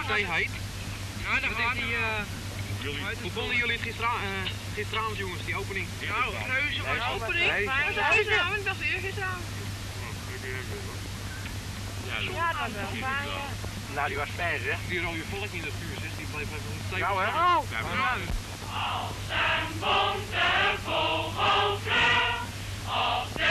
partij heet. Ja, dat gaat die. Hoe vonden jullie het gisteravond, jongens, die opening? Nou, reuze was opening. Maar gisteravond, dat was eergisteravond. Ja, dat was wel fijn. Nou, die was fijn, zeg. Die rode volk in het vuur, zeg, die bleef even stevig. Nou, hè? Als een bonte vogelvlucht op